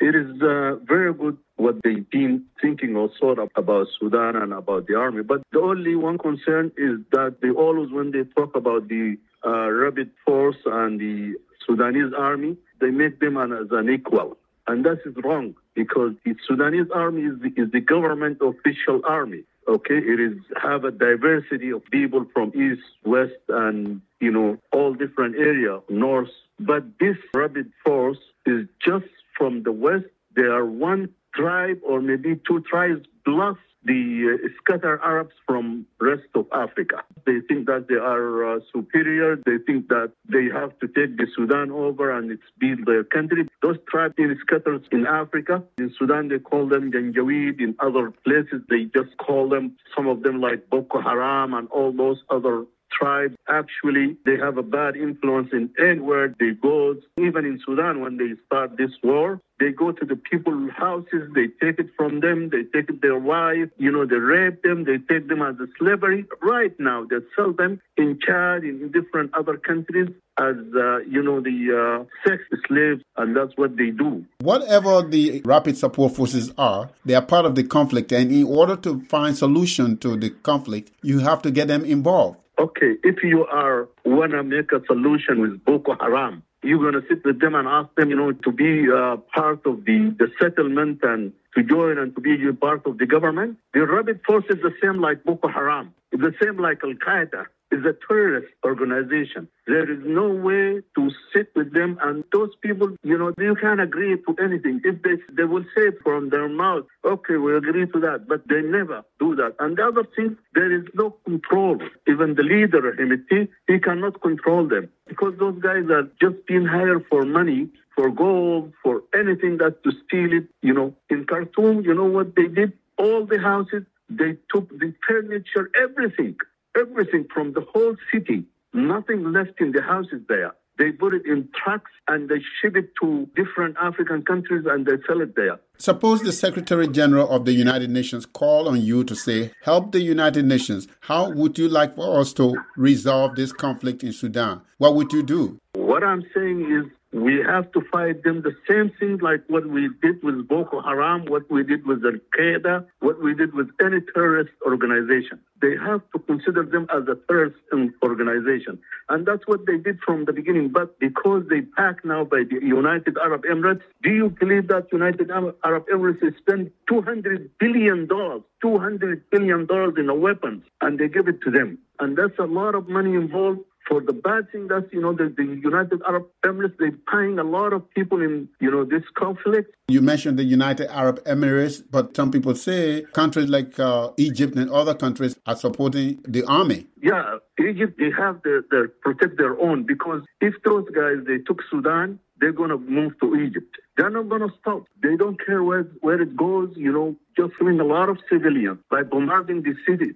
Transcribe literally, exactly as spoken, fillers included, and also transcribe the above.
It is uh, very good what they've been thinking or thought about Sudan and about the army. But the only one concern is that they always, when they talk about the uh, rapid force and the Sudanese army, they make them an, as an equal. And that is wrong, because the Sudanese army is the, is the government official army. Okay, it is have a diversity of people from east, west, and, you know, all different area, north. But this rapid force is just from the west. There are one tribe or maybe two tribes plus the uh, scattered Arabs from rest of Africa. They think that they are uh, superior. They think that they have to take the Sudan over and it's build their country. Those tribes in scattered in Africa, in Sudan they call them Janjaweed. In other places they just call them, some of them like Boko Haram and all those other tribes. Actually, they have a bad influence in anywhere they go. Even in Sudan, when they start this war, they go to the people's houses, they take it from them, they take their wives, you know, they rape them, they take them as a slavery. Right now, they sell them in Chad, in different other countries as, uh, you know, the uh, sex slaves, and that's what they do. Whatever the rapid support forces are, they are part of the conflict, and in order to find solution to the conflict, you have to get them involved. Okay, if you are want to make a solution with Boko Haram, you're going to sit with them and ask them, you know, to be uh, part of the, the settlement and to join and to be part of the government. The rapid force is the same like Boko Haram. It's the same like Al-Qaeda. It's a terrorist organization. There is no way to sit with them, and those people, you know, you can't agree to anything. If they they will say from their mouth, okay, we agree to that, but they never do that. And the other thing, there is no control. Even the leader, Hemeti, he cannot control them, because those guys are just being hired for money, for gold, for anything that's to steal it. You know, in Khartoum, you know what they did? All the houses, they took the furniture, everything. Everything from the whole city, nothing left in the houses there. They put it in trucks and they ship it to different African countries and they sell it there. Suppose the Secretary General of the United Nations call on you to say, help the United Nations. How would you like for us to resolve this conflict in Sudan? What would you do? What I'm saying is, we have to fight them the same thing like what we did with Boko Haram, what we did with Al-Qaeda, what we did with any terrorist organization. They have to consider them as a terrorist organization. And that's what they did from the beginning. But because they backed now by the United Arab Emirates, do you believe that United Arab Emirates spent two hundred billion dollars, two hundred billion dollars in the weapons, and they give it to them? And that's a lot of money involved. For the bad thing that, you know, the, the United Arab Emirates, they're paying a lot of people in, you know, this conflict. You mentioned the United Arab Emirates, but some people say countries like uh, Egypt and other countries are supporting the army. Yeah, Egypt, they have to their, protect their own, because if those guys, they took Sudan, they're going to move to Egypt. They're not going to stop. They don't care where, where it goes, you know, just killing a lot of civilians by bombarding the cities.